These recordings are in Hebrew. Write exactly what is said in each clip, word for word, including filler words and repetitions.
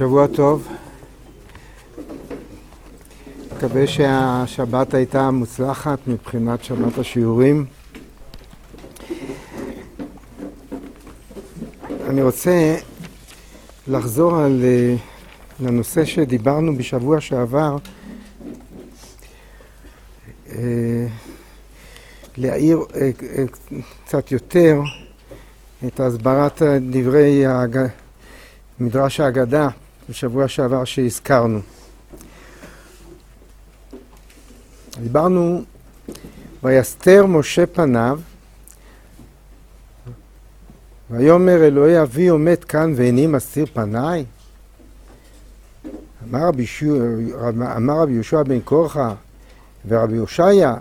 שבוע טוב. מקווה שהשבת הייתה מוצלחת מבחינת שבת השיעורים. אני רוצה לחזור על לנושא שדיברנו בשבוע שעבר, להעיר קצת יותר את הסברת דברי מדרש ההגדה בשבוע שעבר שהזכרנו. דיברנו, ויסתר משה פניו, ויאמר אלוהי אבי עומד כאן ואיני מסתיר פניי. אמר רבי, שו, אמר רבי יהושע בן קורחה ורבי הושעיה,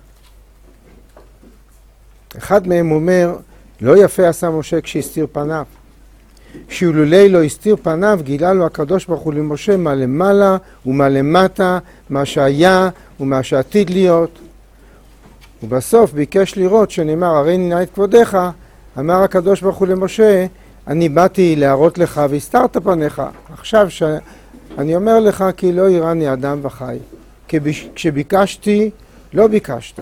אחד מהם אומר, לא יפה עשה משה כשהסתיר פניו. שאילולא לא הסתיר פניו, גילה לו הקדוש ברוך הוא למשה מה למעלה ומה למטה, מה שהיה ומה שעתיד להיות. ובסוף ביקש לראות שנאמר, הרי נא את כבודך, אמר הקדוש ברוך הוא למשה, אני באתי להראות לך והסתרת פניך. עכשיו שאני אומר לך כי לא יראני אדם וחי. כשביקשתי, לא ביקשת.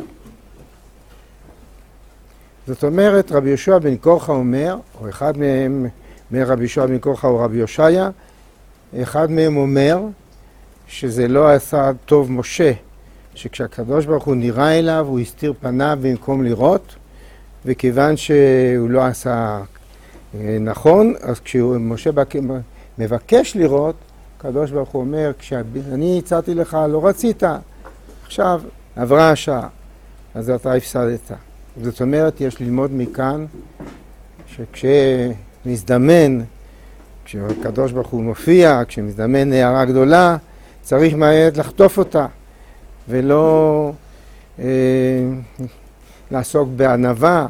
זאת אומרת, רבי יהושע בן קורחה אומר, או אחד מהם, מרבי יהושע בן קורחה או רבי הושעיה, אחד מהם אומר שזה לא עשה טוב משה, שכשהקדוש ברוך הוא נראה אליו, הוא הסתיר פניו במקום לראות, וכיוון שהוא לא עשה נכון, אז כשמשה מבקש לראות, הקדוש ברוך הוא אומר, כשאני הצעתי לך, לא רצית, עכשיו עברה השעה, אז אתה הפסדת. זאת אומרת, יש ללמוד מכאן שכשמזדמן, כשהקדוש ברוך הוא מופיע, כשמזדמן הערה גדולה, צריך מהר לחטוף אותה, ולא אה, לעסוק בענווה.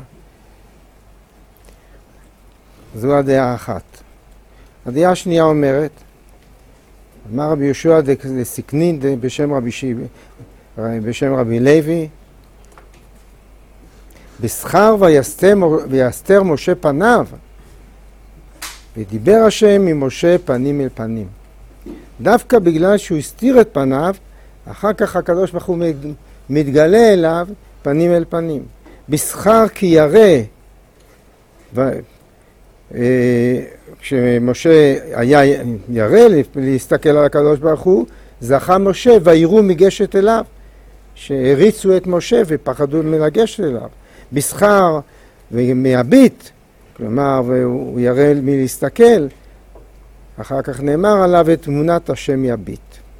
זו הדעה האחת. הדעה השנייה אומרת, אמר רבי יהושע דסיקנין בשם רבי שיב, בשם רבי לוי, בשכר ויסתר משה פניו, ודיבר השם ממשה פנים אל פנים. דווקא בגלל שהוא הסתיר את פניו, אחר כך הקדוש ברוך הוא מתגלה אליו פנים אל פנים. בשכר כי ירא, ו... כשמשה היה ירא להסתכל על הקדוש ברוך הוא, זכה משה ויראו מגשת אליו, שהריצו את משה ופחדו מלגשת אליו. בשכר ומהביט, כלומר, והוא ירא מלהסתכל, אחר כך נאמר עליו את תמונת השם יביט.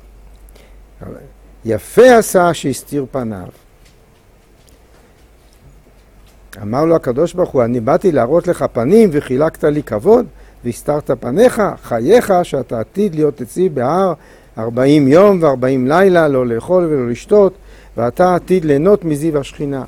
יפה עשה שהסתיר פניו. אמר לו הקדוש ברוך הוא, אני באתי להראות לך פנים וחילקת לי כבוד, והסתרת פניך, חייך שאתה עתיד להיות אצלי בהר ארבעים יום וארבעים לילה, לא לאכול ולא לשתות, ואתה עתיד ליהנות מזיו השכינה.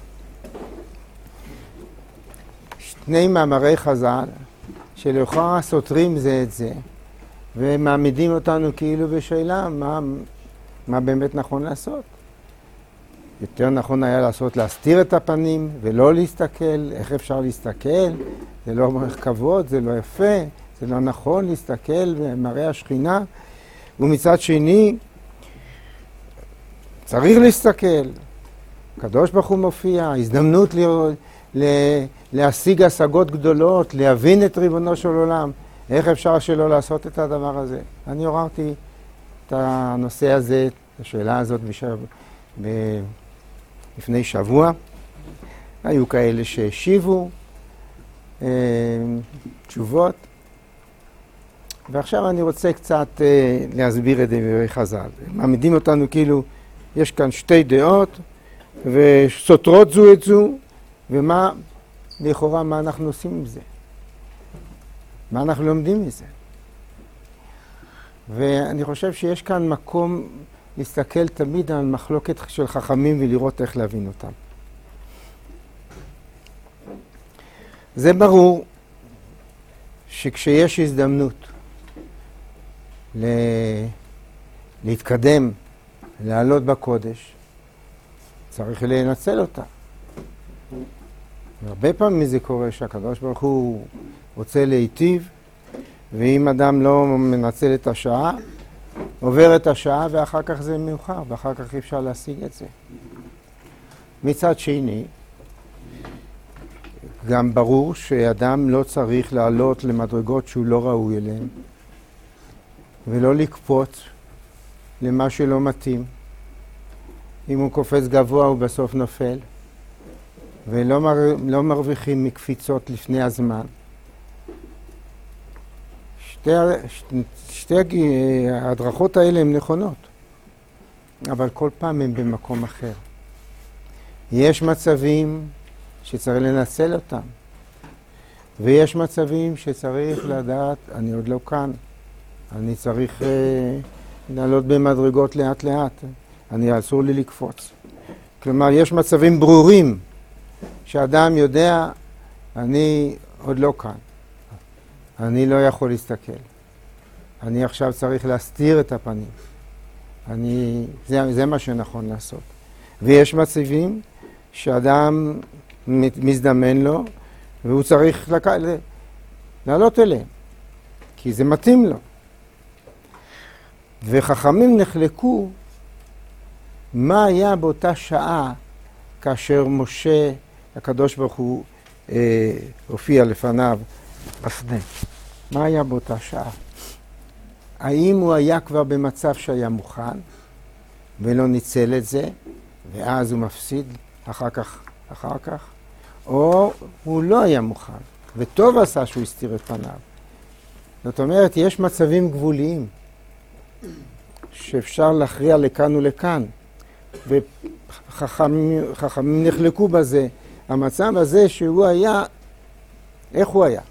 שני מאמרי חז"ל שלכאורה סותרים זה את זה, ומעמידים אותנו כאילו בשאלה מה, מה באמת נכון לעשות. יותר נכון היה לעשות להסתיר את הפנים ולא להסתכל. איך אפשר להסתכל? זה לא מראה כבוד, זה לא יפה, זה לא נכון להסתכל במראה השכינה. ומצד שני, צריך להסתכל. הקדוש ברוך הוא מופיע, הזדמנות לראות, להשיג השגות גדולות, להבין את ריבונו של עולם. איך אפשר שלא לעשות את הדבר הזה? אני עוררתי את הנושא הזה, את השאלה הזאת בשב... ב... לפני שבוע. היו כאלה שהשיבו אה, תשובות. ועכשיו אני רוצה קצת אה, להסביר את דברי חז"ל. מעמידים אותנו כאילו, יש כאן שתי דעות, וסותרות זו את זו, ומה, לכאורה, מה אנחנו עושים עם זה? מה אנחנו לומדים מזה? ואני חושב שיש כאן מקום להסתכל תמיד על מחלוקת של חכמים ולראות איך להבין אותם. זה ברור שכשיש הזדמנות ל... להתקדם, לעלות בקודש, צריך לנצל אותה. הרבה פעמים זה קורה שהקדוש ברוך הוא רוצה להיטיב, ואם אדם לא מנצל את השעה, עוברת השעה ואחר כך זה מאוחר, ואחר כך אי אפשר להשיג את זה. מצד שני, גם ברור שאדם לא צריך לעלות למדרגות שהוא לא ראוי אליהן, ולא לקפוץ למה שלא מתאים. אם הוא קופץ גבוה הוא בסוף נופל, ולא מר... לא מרוויחים מקפיצות לפני הזמן. שתי, שתי, שתי ההדרכות האלה הן נכונות, אבל כל פעם הן במקום אחר. יש מצבים שצריך לנצל אותם, ויש מצבים שצריך לדעת, אני עוד לא כאן, אני צריך אה, לעלות במדרגות לאט לאט, אני אסור לי לקפוץ. כלומר, יש מצבים ברורים שאדם יודע, אני עוד לא כאן, אני לא יכול להסתכל, אני עכשיו צריך להסתיר את הפנים, אני, זה, זה מה שנכון לעשות. ויש מצבים שאדם מזדמן לו, והוא צריך לק... לעלות אליהם, כי זה מתאים לו. וחכמים נחלקו מה היה באותה שעה כאשר משה, הקדוש ברוך הוא, אה, הופיע לפניו בסנה. מה היה באותה שעה? האם הוא היה כבר במצב שהיה מוכן ולא ניצל את זה, ואז הוא מפסיד אחר כך, אחר כך, או הוא לא היה מוכן, וטוב עשה שהוא הסתיר את פניו. זאת אומרת, יש מצבים גבוליים שאפשר להכריע לכאן ולכאן, וחכמים חכמים נחלקו בזה. המצב הזה שהוא היה, איך הוא היה?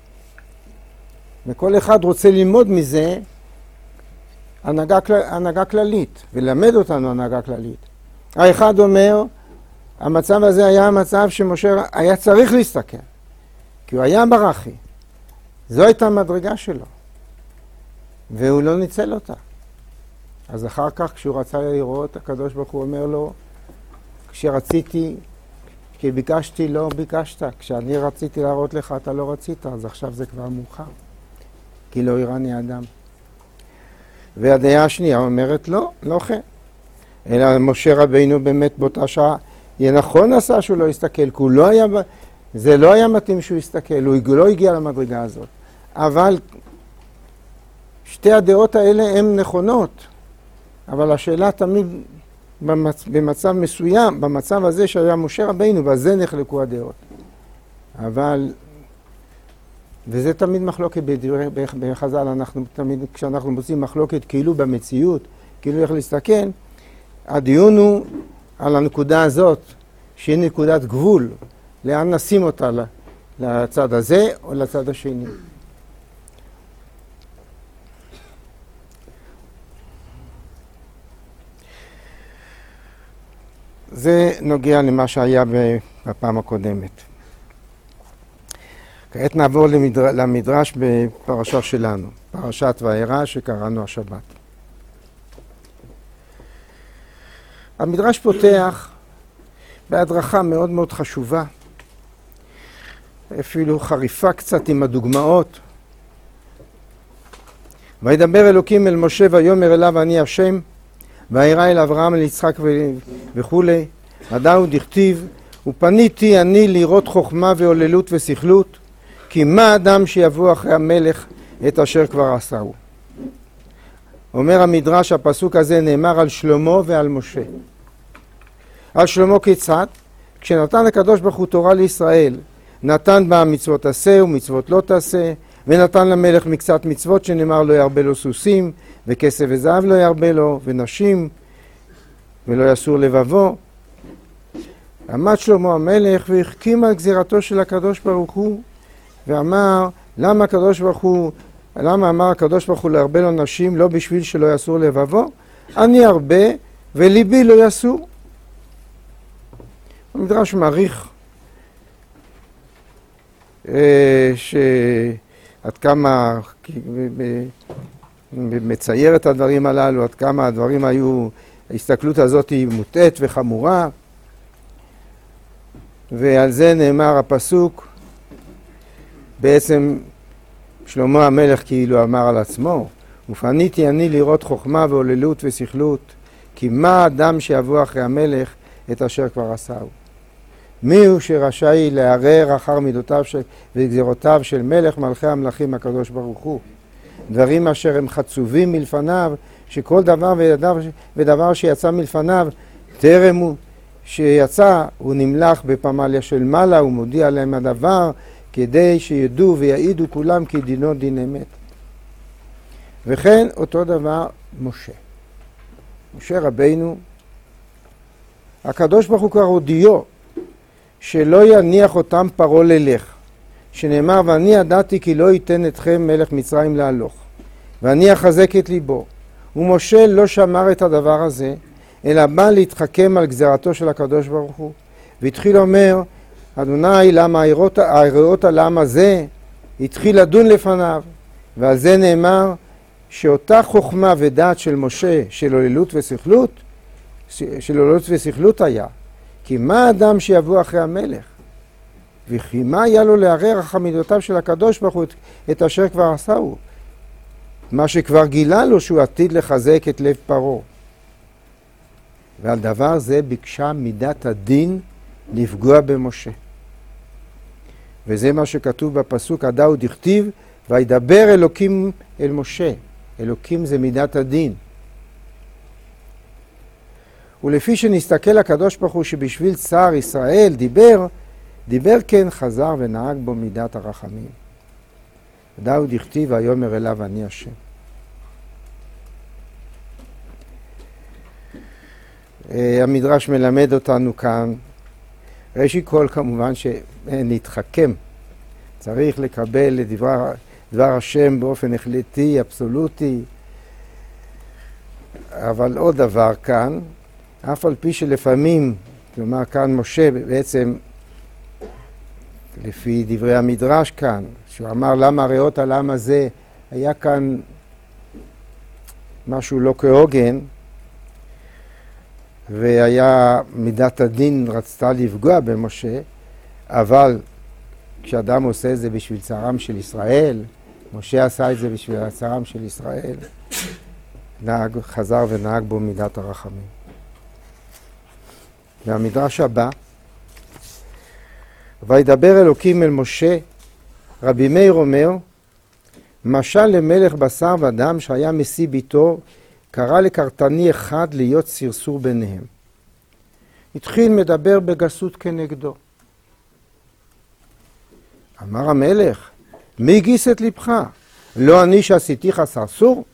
וכל אחד רוצה ללמוד מזה הנהגה, הנהגה כללית, ולמד אותנו הנהגה כללית. האחד אומר, המצב הזה היה המצב שמשה היה צריך להסתכל, כי הוא היה ברחי. זו הייתה המדרגה שלו, והוא לא ניצל אותה. אז אחר כך כשהוא רצה לראות, הקדוש ברוך הוא אומר לו, כשרציתי, כשביקשתי לא ביקשת, כשאני רציתי להראות לך אתה לא רצית, אז עכשיו זה כבר מאוחר, כי לא יראני אדם. והדעה השנייה אומרת לא, לא כן. אלא משה רבינו באמת באותה שעה, יהיה נכון עשה שהוא לא יסתכל, כי הוא לא היה, זה לא היה מתאים שהוא יסתכל, הוא לא הגיע למדרגה הזאת. אבל שתי הדעות האלה הן נכונות, אבל השאלה תמיד במצ... במצב מסוים, במצב הזה שהיה משה רבינו, בזה נחלקו הדעות. אבל, וזה תמיד מחלוקת בדברי, בחז"ל, אנחנו תמיד, כשאנחנו מוצאים מחלוקת כאילו במציאות, כאילו איך להסתכל, הדיון הוא על הנקודה הזאת, שהיא נקודת גבול, לאן נשים אותה, לצד הזה או לצד השני. זה נוגע למה שהיה בפעם הקודמת. כעת נעבור למדר... למדרש בפרשה שלנו, פרשת וארא שקראנו השבת. המדרש פותח בהדרכה מאוד מאוד חשובה, אפילו חריפה קצת עם הדוגמאות. וידבר אלוקים אל משה ויאמר אליו אני השם, וירא אל אברהם אל יצחק וכו'. הדאו דכתיב ופניתי אני לראות חוכמה ועוללות ושכלות, כי מה אדם שיבוא אחרי המלך את אשר כבר עשהו. אומר המדרש, הפסוק הזה נאמר על שלמה ועל משה. על שלמה כיצד? כשנתן הקדוש ברוך הוא תורה לישראל, נתן בה מצוות עשה ומצוות לא תעשה, ונתן למלך מקצת מצוות שנאמר לא ירבה לו סוסים, וכסף וזהב לא ירבה לו, ונשים, ולא יסור לבבו. עמד שלמה המלך והחכים על גזירתו של הקדוש ברוך הוא, ואמר, למה הקדוש ברוך הוא, למה אמר הקדוש ברוך הוא להרבה לו נשים, לא בשביל שלא יסור לבבו? אני הרבה וליבי לא יסור. המדרש מעריך שעד כמה מצייר את הדברים הללו, עד כמה הדברים היו, ההסתכלות הזאת היא מוטעת וחמורה, ועל זה נאמר הפסוק, בעצם שלמה המלך כאילו אמר על עצמו, ופניתי אני לראות חוכמה ועוללות ושכלות, כי מה אדם שיבוא אחרי המלך את אשר כבר עשהו? מי הוא שרשאי לערער אחר מידותיו של, וגזירותיו של מלך מלכי המלכים הקדוש ברוך הוא? דברים אשר הם חצובים מלפניו, שכל דבר ודבר, ודבר שיצא מלפניו, טרם הוא שיצא, הוא נמלך בפמליה של מעלה, הוא מודיע להם הדבר, כדי שידעו ויעידו כולם כי דינו דין אמת. וכן אותו דבר משה. משה רבינו, הקדוש ברוך הוא כבר הודיעו, שלא יניח אותם פרעה ללך, שנאמר, ואני ידעתי כי לא ייתן אתכם מלך מצרים להלוך, ואני אחזק את ליבו. ומשה לא שמר את הדבר הזה, אלא בא להתחכם על גזירתו של הקדוש ברוך הוא, והתחיל אומר, אדוני, למה היראות על העם הזה? התחיל לדון לפניו, ועל זה נאמר, שאותה חוכמה ודעת של משה, של עוללות ושכלות, של עוללות ושכלות היה, כי מה האדם שיבוא אחרי המלך? וכי מה היה לו לערער אחר מידותיו של הקדוש ברוך הוא את אשר כבר עשהו? מה שכבר גילה לו שהוא עתיד לחזק את לב פרעה. ועל דבר זה ביקשה מידת הדין לפגוע במשה. וזה מה שכתוב בפסוק, הדאו דכתיב, וידבר אלוקים אל משה. אלוקים זה מידת הדין. ולפי שנסתכל הקדוש ברוך הוא שבשביל צער ישראל דיבר, דיבר כן חזר ונהג בו מידת הרחמים. דאו דכתיב ויאמר אליו אני השם. המדרש מלמד אותנו כאן, ראשית כל כמובן שנתחכם, צריך לקבל את דבר, דבר השם באופן החלטי, אבסולוטי, אבל עוד דבר כאן, אף על פי שלפעמים, כלומר כאן משה בעצם, לפי דברי המדרש כאן, שהוא אמר למה הריאות על העם הזה, היה כאן משהו לא כהוגן, והיה מידת הדין רצתה לפגוע במשה, אבל כשאדם עושה את זה בשביל צערם של ישראל, משה עשה את זה בשביל צערם של ישראל, נהג, חזר ונהג בו מידת הרחמים. והמדרש הבא, וידבר אלוקים אל משה, רבי מאיר אומר, משל למלך בשר ודם שהיה משיא ביתו, קרא לקרתני אחד להיות סרסור ביניהם. התחיל מדבר בגסות כנגדו. אמר המלך, מי גיס את לבך? לא אני שעשיתיך סרסור?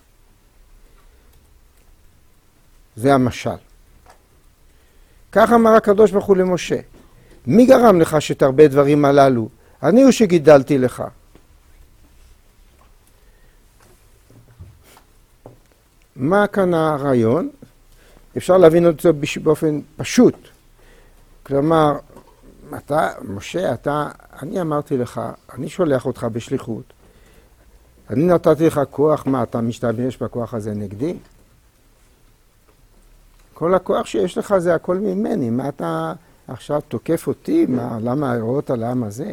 זה המשל. כך אמר הקדוש ברוך הוא למשה, מי גרם לך שתרבה דברים הללו? אני הוא שגידלתי לך. מה כאן הרעיון? אפשר להבין אותו באופן פשוט. כלומר, אתה, משה, אתה, אני אמרתי לך, אני שולח אותך בשליחות. אני נתתי לך כוח, מה, אתה משתמש בכוח הזה נגדי? כל הכוח שיש לך זה הכל ממני, מה אתה עכשיו תוקף אותי? מה, למה הרואות על העם הזה?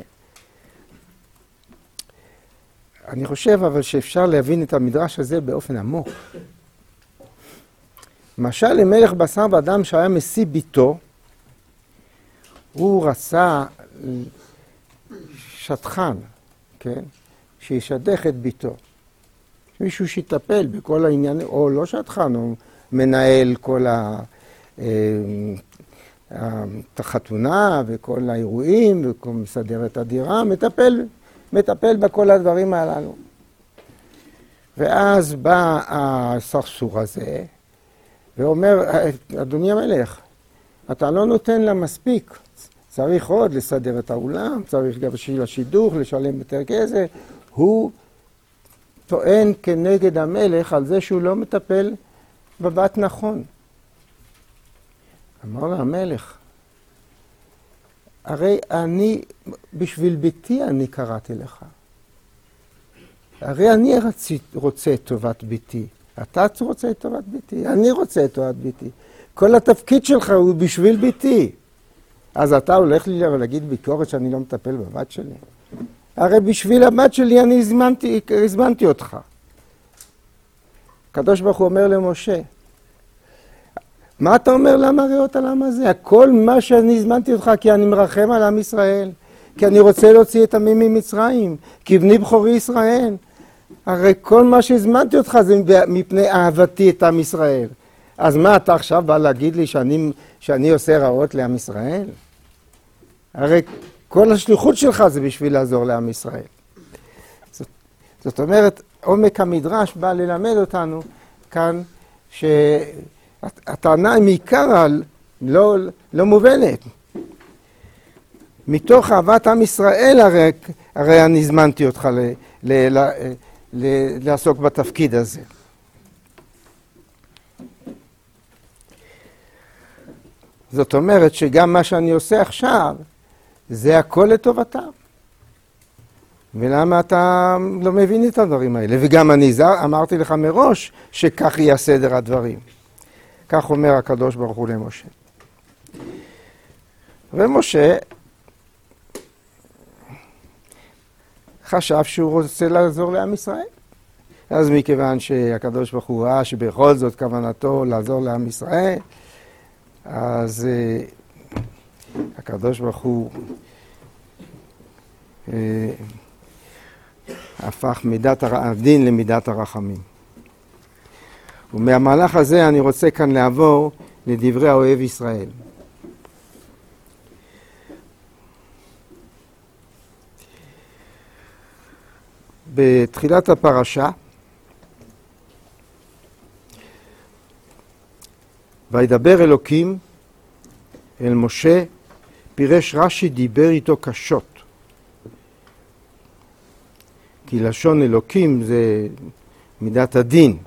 אני חושב אבל שאפשר להבין את המדרש הזה באופן עמוק. משל למלך בשר ודם שהיה משיא ביתו, הוא רצה שטחן, כן? שישדך את ביתו. מישהו שיטפל בכל העניין, או לא שטחן, הוא מנהל כל החתונה וכל האירועים, ומסדר את הדירה, מטפל, מטפל בכל הדברים הללו. ואז בא הסרסור הזה, ואומר, אדוני המלך, אתה לא נותן לה מספיק. צריך עוד לסדר את האולם, צריך גם בשביל השידוך, לשלם יותר כסף. הוא טוען כנגד המלך על זה שהוא לא מטפל בבת נכון. אמר לה המלך, הרי אני, בשביל ביתי אני קראתי לך. הרי אני רצית, רוצה את טובת ביתי. אתה רוצה את טובת ביתי, אני רוצה את טובת ביתי. כל התפקיד שלך הוא בשביל ביתי. אז אתה הולך לי להגיד ביקורת שאני לא מטפל בבת שלי. הרי בשביל הבת שלי אני הזמנתי, הזמנתי אותך. הקדוש ברוך הוא אומר למשה, מה אתה אומר למה ראות על העם הזה? הכל מה שאני הזמנתי אותך כי אני מרחם על עם ישראל, כי אני רוצה להוציא את עמי ממצרים, כי בני בכורי ישראל. הרי כל מה שהזמנתי אותך זה מפני אהבתי את עם ישראל. אז מה אתה עכשיו בא להגיד לי שאני, שאני עושה רעות לעם ישראל? הרי כל השליחות שלך זה בשביל לעזור לעם ישראל. זאת, זאת אומרת, עומק המדרש בא ללמד אותנו כאן שהטענה מעיקר לא, לא מובנת. מתוך אהבת עם ישראל הרי, הרי אני הזמנתי אותך ל, ל, ל, ל, לעסוק בתפקיד הזה. זאת אומרת שגם מה שאני עושה עכשיו זה הכל לטובתם. ולמה אתה לא מבין את הדברים האלה? וגם אני אמרתי לך מראש שכך יהיה סדר הדברים. כך אומר הקדוש ברוך הוא למשה. ומשה חשב שהוא רוצה לעזור לעם ישראל. אז מכיוון שהקדוש ברוך הוא ראה שבכל זאת כוונתו לעזור לעם ישראל, אז uh, הקדוש ברוך הוא uh, הפך מידת הדין למידת הרחמים. ומהמהלך הזה אני רוצה כאן לעבור לדברי האוהב ישראל. בתחילת הפרשה, וידבר אלוקים אל משה, פירש רש"י דיבר איתו קשות. כי לשון אלוקים זה מידת הדין.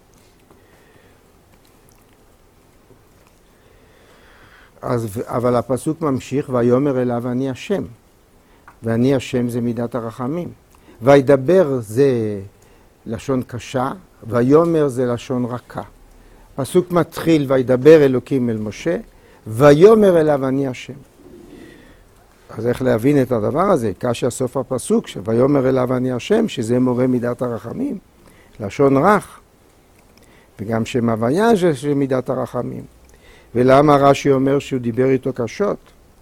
אז, אבל הפסוק ממשיך, ויאמר אליו אני השם. ואני השם זה מידת הרחמים. וידבר זה לשון קשה, ויאמר זה לשון רכה. פסוק מתחיל, וידבר אלוקים אל משה, ויאמר אליו אני השם. אז איך להבין את הדבר הזה? כאשר סוף הפסוק, ויאמר אליו אני השם, שזה מורה מידת הרחמים, לשון רך, וגם שם הוויה זה מידת הרחמים. ולמה רש"י אומר שהוא דיבר איתו קשות?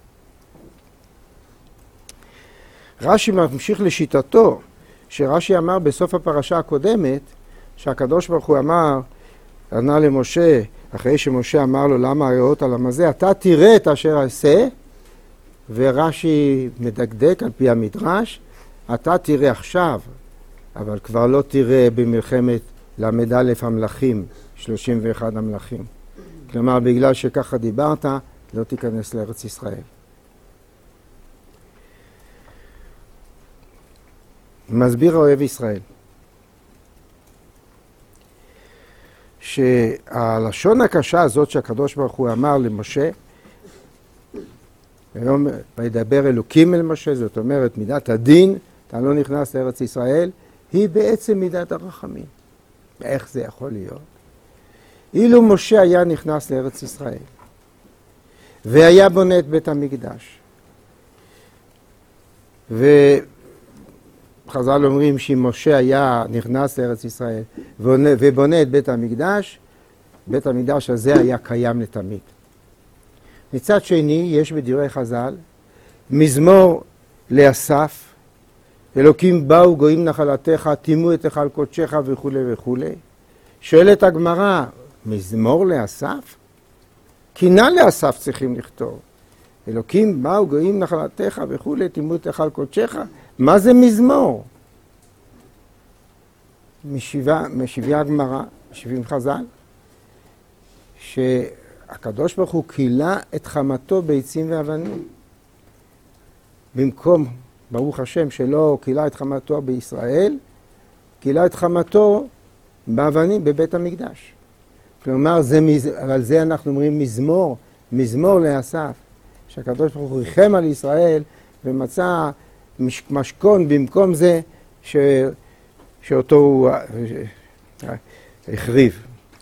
רש"י ממשיך לשיטתו, שרש"י אמר בסוף הפרשה הקודמת, שהקדוש ברוך הוא אמר, ענה למשה, אחרי שמשה אמר לו למה הראות על המזה, אתה תראה את אשר אעשה, ורש"י מדקדק על פי המדרש, אתה תראה עכשיו, אבל כבר לא תראה במלחמת למד א' המלכים, שלושים ואחד המלכים. כלומר, בגלל שככה דיברת, לא תיכנס לארץ ישראל. מסביר האוהב ישראל, שהלשון הקשה הזאת שהקדוש ברוך הוא אמר למשה, וידבר אלוקים אל משה, זאת אומרת מידת הדין, אתה לא נכנס לארץ ישראל, היא בעצם מידת הרחמים. איך זה יכול להיות? אילו משה היה נכנס לארץ ישראל, והיה בונה את בית המקדש, וחז"ל אומרים שאם משה היה נכנס לארץ ישראל ובונה את בית המקדש, בית המקדש הזה היה קיים לתמיד. מצד שני, יש בדברי חז"ל מזמור לאסף, אלוקים באו גויים נחלתך, טימו את היכל קודשך וכו' וכו'. שואלת הגמרא, מזמור לאסף? קינה לאסף צריכים לכתוב. אלוקים באו גויים נחלתך וכו', טימו את היכל קודשך. מה זה מזמור? משיבה הגמרא, משיבים חז"ל, שהקדוש ברוך הוא קילה את חמתו ביצים ואבנים. במקום, ברוך השם, שלא קילה את חמתו בישראל, קילה את חמתו באבנים בבית המקדש. כלומר, זה, על זה אנחנו אומרים מזמור, מזמור לאסף, שהקדוש ברוך הוא ריחם על ישראל ומצא משכון במקום זה ש... שאותו הוא החריב.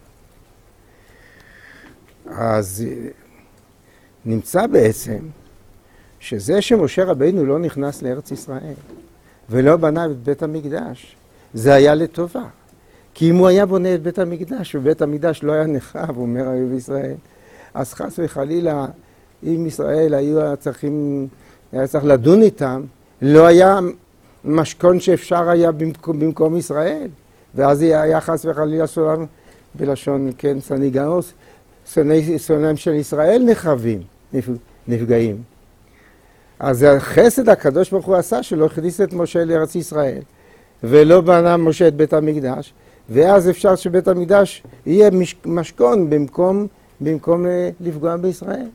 אז נמצא בעצם שזה שמשה רבינו לא נכנס לארץ ישראל ולא בנה את בית המקדש, זה היה לטובה. כי אם הוא היה בונה את בית המקדש, ובית המקדש לא היה נחרב, אומר האויב ישראל, אז חס וחלילה, אם ישראל היו צריכים, היה צריך לדון איתם, לא היה משכון שאפשר היה במקום, במקום ישראל. ואז היה חס וחלילה סולם, בלשון, כן, סניגאוס, שונאים של ישראל נחרבים, נפגעים. אז החסד הקדוש ברוך הוא עשה שלא הכניס את משה לארץ ישראל, ולא בנה משה את בית המקדש, ואז אפשר שבית המקדש יהיה משכון במקום, במקום לפגוע בישראל.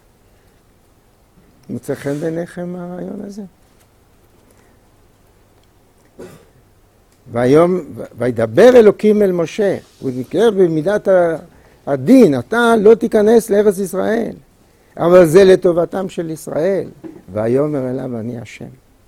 מוצא חן בעיניכם הרעיון הזה? והיום, וידבר אלוקים אל משה, הוא נקרא במידת הדין, אתה לא תיכנס לארץ ישראל, אבל זה לטובתם של ישראל, ויאמר אליו אני השם.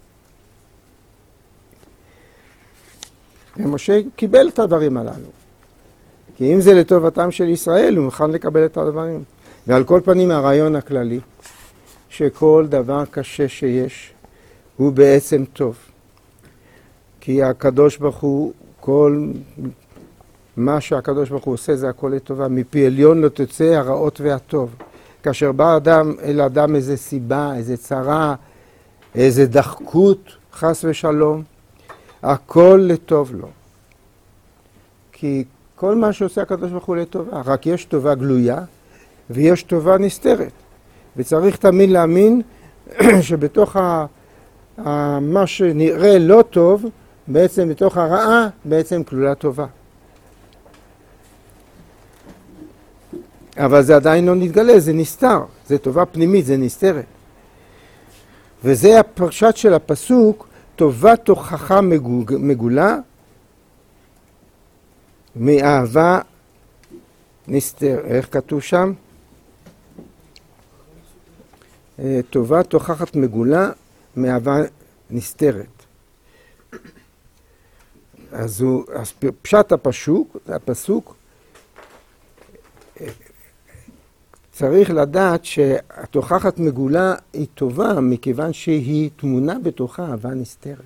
ומשה קיבל את הדברים הללו, כי אם זה לטובתם של ישראל, הוא מוכן לקבל את הדברים. ועל כל פנים הרעיון הכללי, שכל דבר קשה שיש, הוא בעצם טוב. כי הקדוש ברוך הוא, כל מה שהקדוש ברוך הוא עושה זה הכל לטובה. מפי עליון לא תצא הרעות והטוב. כאשר בא אדם אל אדם איזה סיבה, איזה צרה, איזה דחקות, חס ושלום, הכל לטוב לו. כי כל מה שעושה הקדוש ברוך הוא לטובה, רק יש טובה גלויה ויש טובה נסתרת. וצריך תמיד להאמין שבתוך ה... מה שנראה לא טוב, בעצם בתוך הרעה, בעצם כלולה טובה. אבל זה עדיין לא נתגלה, זה נסתר, זה טובה פנימית, זה נסתרת. וזה הפרשת של הפסוק, טובה תוכחה מגולה, מאהבה נסתר. איך כתוב שם? טובה תוכחת מגולה, מאהבה נסתרת. אז, הוא, אז פשט הפסוק, הפסוק, צריך לדעת שהתוכחת מגולה היא טובה, מכיוון שהיא תמונה בתוכה אהבה נסתרת.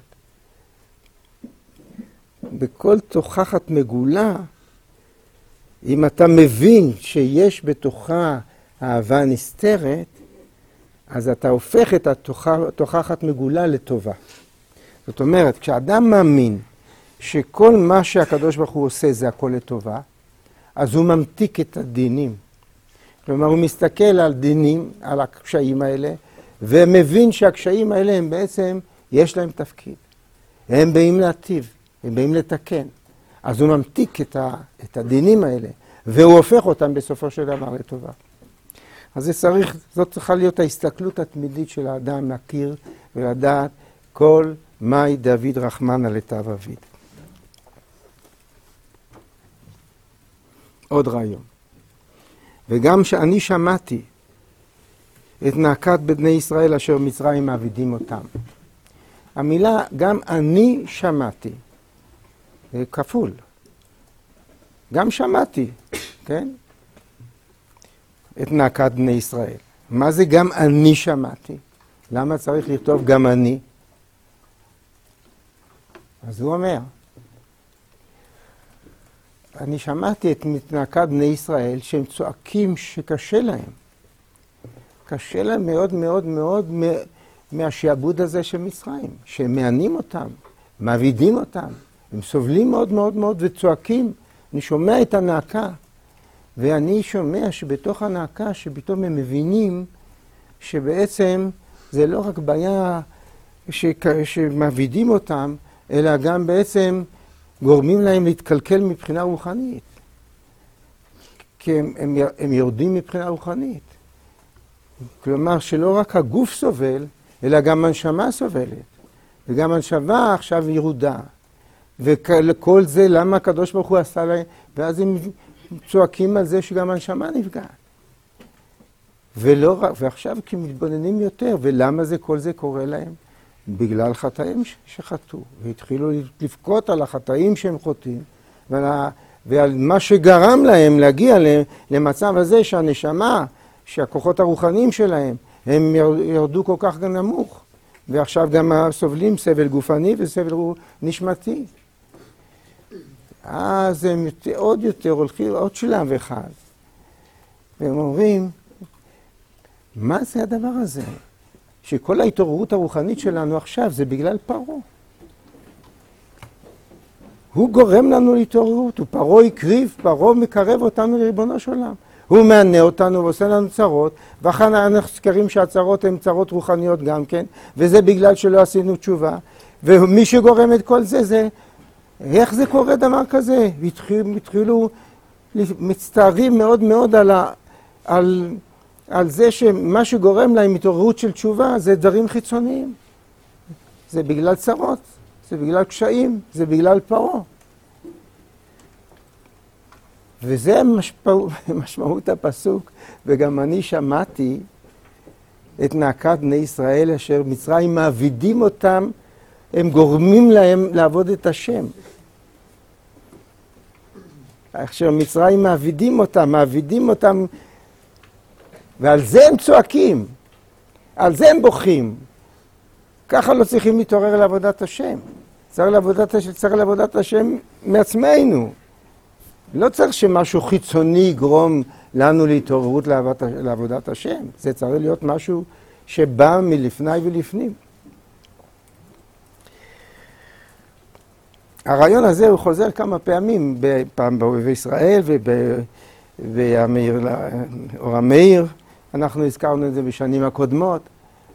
בכל תוכחת מגולה, אם אתה מבין שיש בתוכה אהבה נסתרת, אז אתה הופך את התוכחת מגולה לטובה. זאת אומרת, כשאדם מאמין שכל מה שהקדוש ברוך הוא עושה זה הכל לטובה, אז הוא ממתיק את הדינים. כלומר, הוא מסתכל על דינים, על הקשיים האלה, ומבין שהקשיים האלה הם בעצם, יש להם תפקיד. הם באים להטיב, הם באים לתקן. אז הוא ממתיק את, ה, את הדינים האלה, והוא הופך אותם בסופו של דבר לטובה. אז זה צריך, זאת צריכה להיות ההסתכלות התמידית של האדם להכיר ולדעת כל מאי דוד רחמנא לטב אביד. עוד רעיון. וגם שאני שמעתי את נאקת בני ישראל אשר מצרים מעבידים אותם. המילה גם אני שמעתי, זה כפול. גם שמעתי, כן? את נאקת בני ישראל. מה זה גם אני שמעתי? למה צריך לכתוב גם אני? אז הוא אומר, אני שמעתי את נאקת בני ישראל שהם צועקים שקשה להם. קשה להם מאוד מאוד מאוד מהשעבוד הזה של מצרים, שהם מענים אותם, מעבידים אותם, הם סובלים מאוד מאוד מאוד וצועקים. אני שומע את הנאקה, ואני שומע שבתוך הנאקה שפתאום הם מבינים שבעצם זה לא רק בעיה ש... שמעבידים אותם, אלא גם בעצם גורמים להם להתקלקל מבחינה רוחנית. כי הם, הם, הם יורדים מבחינה רוחנית. כלומר שלא רק הגוף סובל, אלא גם הנשמה סובלת. וגם הנשמה עכשיו ירודה. וכל זה למה הקדוש ברוך הוא עשה להם, ואז הם צועקים על זה שגם הנשמה נפגעת. ולא רק, ועכשיו כי מתבוננים יותר, ולמה זה כל זה קורה להם? בגלל חטאים שחטאו, והתחילו לבכות על החטאים שהם חוטאים, ועל, ועל מה שגרם להם להגיע למצב הזה שהנשמה, שהכוחות הרוחניים שלהם, הם ירדו כל כך נמוך, ועכשיו גם סובלים סבל גופני וסבל נשמתי. אז הם יותר, עוד יותר הולכים עוד שלב אחד. והם אומרים, מה זה הדבר הזה? שכל ההתעוררות הרוחנית שלנו עכשיו זה בגלל פרעה. הוא גורם לנו להתעוררות, הוא פרעה הקריב, פרעה מקרב אותנו לריבונו של עולם. הוא מענה אותנו ועושה לנו צרות, ואחר אנחנו נזכרים שהצרות הן צרות רוחניות גם כן, וזה בגלל שלא עשינו תשובה. ומי שגורם את כל זה, זה, איך זה קורה דבר כזה? התחילו, התחילו מצטערים מאוד מאוד על, ה, על, על זה שמה שגורם להם התעוררות של תשובה זה דברים חיצוניים. זה בגלל צרות, זה בגלל קשיים, זה בגלל פרעה. וזה משמעות, משמעות הפסוק, וגם אני שמעתי את נאקת בני ישראל אשר מצרים מעבידים אותם, הם גורמים להם לעבוד את השם. אשר מצרים מעבידים אותם, מעבידים אותם, ועל זה הם צועקים, על זה הם בוכים. ככה לא צריכים להתעורר לעבודת השם. צריך לעבודת השם, צריך לעבודת השם מעצמנו. לא צריך שמשהו חיצוני יגרום לנו להתעוררות לעבודת, לעבודת השם. זה צריך להיות משהו שבא מלפני ולפנים. הרעיון הזה הוא חוזר כמה פעמים, פעם באוהבי ישראל ובאור המאיר. אנחנו הזכרנו את זה בשנים הקודמות.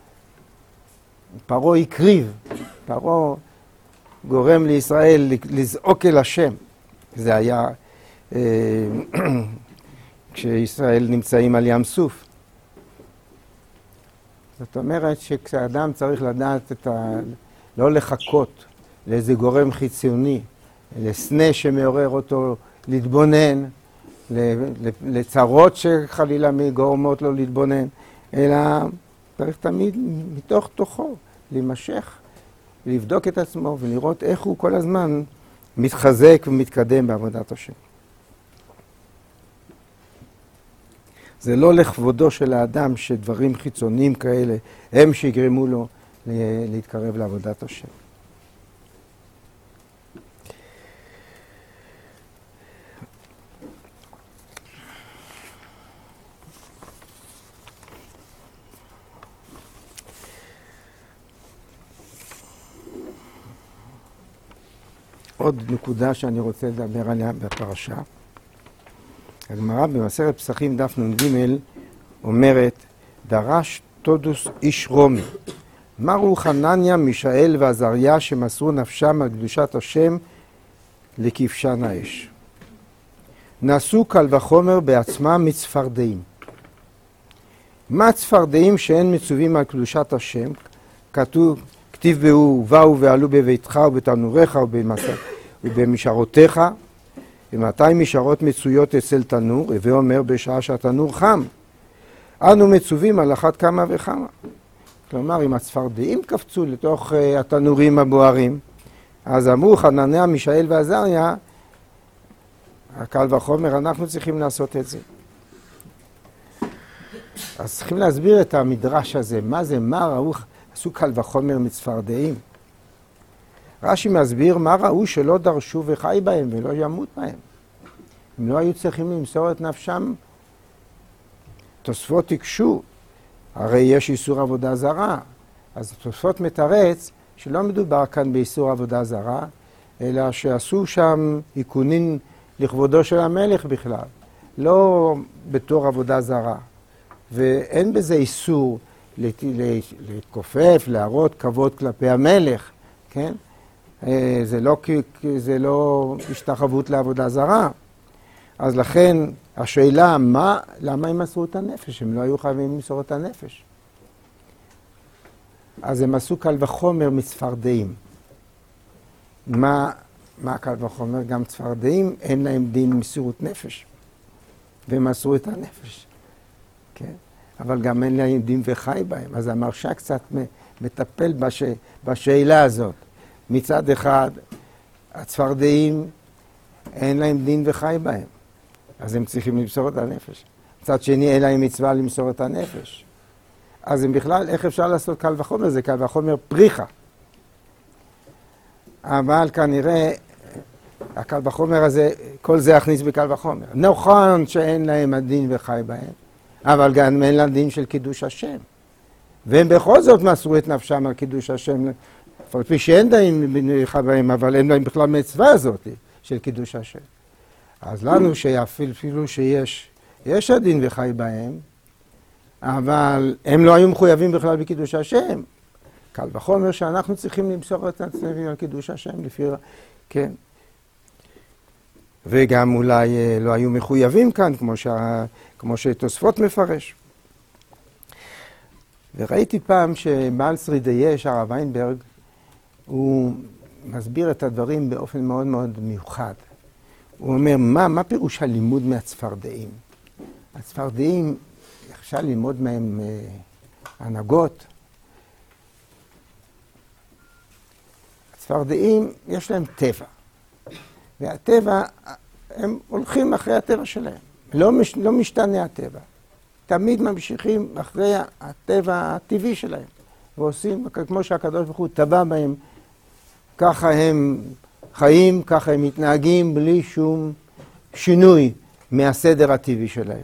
פרעה הקריב, פרעה גורם לישראל לזעוק אל השם. זה היה כשישראל נמצאים על ים סוף. זאת אומרת שכשאדם צריך לדעת את ה... לא לחכות לאיזה גורם חיצוני, לסנה שמעורר אותו להתבונן, לצרות שחלילה מגורמות לו להתבונן, אלא צריך תמיד מתוך תוכו להימשך, לבדוק את עצמו ולראות איך הוא כל הזמן מתחזק ומתקדם בעבודת השם. זה לא לכבודו של האדם שדברים חיצוניים כאלה הם שיגרמו לו להתקרב לעבודת השם. עוד נקודה שאני רוצה לדבר עליה בפרשה. הגמרא במסכת פסחים דף נ"ג אומרת, דרש תודוס איש רומי. מרו חנניה, מישאל ועזריה שמסרו נפשם על קדושת השם לכבשן האש. נעשו קל וחומר בעצמם מצפרדעים. מה צפרדעים שאין מצווים על קדושת השם? כתוב, כתיב בהו, ובאו ועלו בביתך ובתנוריך ובמשרותיך. ומתי משרות מצויות אצל תנור? הווה אומר בשעה שהתנור חם. אנו מצווים על אחת כמה וכמה. כלומר, אם הצפרדעים קפצו לתוך uh, התנורים הבוערים, אז אמרו חנניה, מישאל ועזריה, הקל וחומר, אנחנו צריכים לעשות את זה. אז צריכים להסביר את המדרש הזה. מה זה? מה ראו? עשו קל וחומר מצפרדעים. רש"י מסביר מה ראו שלא דרשו וחי בהם ולא ימות בהם. הם לא היו צריכים למסור את נפשם. תוספות תקשו, הרי יש איסור עבודה זרה. אז תוספות מתרץ שלא מדובר כאן באיסור עבודה זרה, אלא שעשו שם עיקונין לכבודו של המלך בכלל, לא בתור עבודה זרה. ואין בזה איסור להתכופף, להראות כבוד כלפי המלך, כן? זה לא, זה לא השתחוות לעבודה זרה. אז לכן השאלה, מה, למה הם מסרו את הנפש? הם לא היו חייבים למסור את הנפש. אז הם עשו קל וחומר מצפרדעים. מה, מה קל וחומר? גם צפרדעים אין להם דין מסירות נפש. והם מסרו את הנפש. כן? אבל גם אין להם דין וחי בהם. אז המרשה קצת מטפל בש, בשאלה הזאת. מצד אחד, הצפרדעים אין להם דין וחי בהם. אז הם צריכים למסור את הנפש. מצד שני, אין להם מצווה למסור את הנפש. אז הם בכלל, איך אפשר לעשות קל וחומר? זה קל וחומר פריחה. אבל כנראה, הקל וחומר הזה, כל זה יכניס בקל וחומר. נכון שאין להם הדין וחי בהם, אבל גם אין להם דין של קידוש השם. והם בכל זאת מסרו את נפשם על קידוש השם, על פי שאין דין וחי בהם, אבל אין להם בכלל מצווה הזאת של קידוש השם. אז לנו שאפילו שיש יש הדין וחי בהם, אבל הם לא היו מחויבים בכלל בקידוש השם. קל וחומר שאנחנו צריכים למסור את עצמנו על קידוש השם, לפי... כן. וגם אולי לא היו מחויבים כאן, כמו, שה... כמו שתוספות מפרש. וראיתי פעם שבעל שרידיה, הרב ויינברג, הוא מסביר את הדברים באופן מאוד מאוד מיוחד. הוא אומר, מה, מה פירוש הלימוד מהצפרדעים? הצפרדעים, אפשר ללמוד מהם אה, הנהגות. הצפרדעים, יש להם טבע. והטבע, הם הולכים אחרי הטבע שלהם. לא, מש, לא משתנה הטבע. תמיד ממשיכים אחרי הטבע הטבעי שלהם. ועושים, כמו שהקדוש ברוך הוא טבע בהם, ככה הם חיים, ככה הם מתנהגים, בלי שום שינוי מהסדר הטבעי שלהם.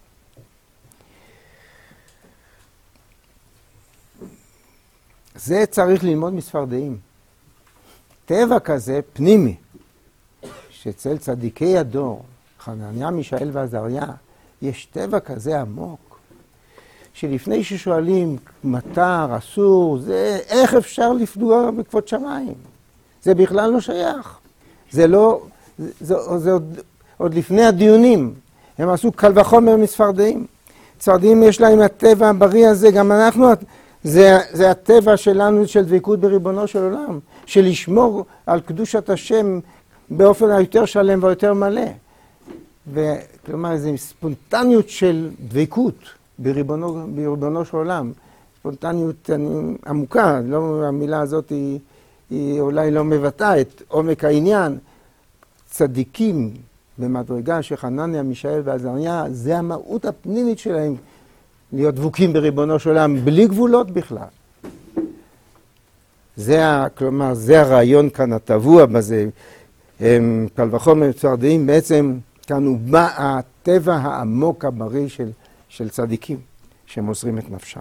זה צריך ללמוד מספרדעים. טבע כזה פנימי, שאצל צדיקי הדור, חנניה, מישאל ועזריה, יש טבע כזה עמוק, שלפני ששואלים מותר, אסור, זה איך אפשר לפגוע בכבוד שמיים? זה בכלל לא שייך. זה לא, זה, זה, זה עוד, עוד לפני הדיונים. הם עשו קל וחומר מספרדעים. צפרדעים יש להם הטבע הבריא הזה, גם אנחנו, זה, זה הטבע שלנו של דבקות בריבונו של עולם, של לשמור על קדושת השם באופן היותר שלם ויותר מלא. וכלומר, זו ספונטניות של דבקות בריבונו, בריבונו של עולם. ספונטניות עמוקה, לא, המילה הזאת היא, היא אולי לא מבטאה את עומק העניין. צדיקים במדרגה שחנניה, מישאל ועזריה, זה המהות הפנימית שלהם, להיות דבוקים בריבונו של עולם, בלי גבולות בכלל. זה, כלומר, זה הרעיון כאן הטבוע בזה. הם, קל וחומר צפרדעים, בעצם כאן הוא בא הטבע העמוק הבריא של, של צדיקים, שמוסרים את נפשם.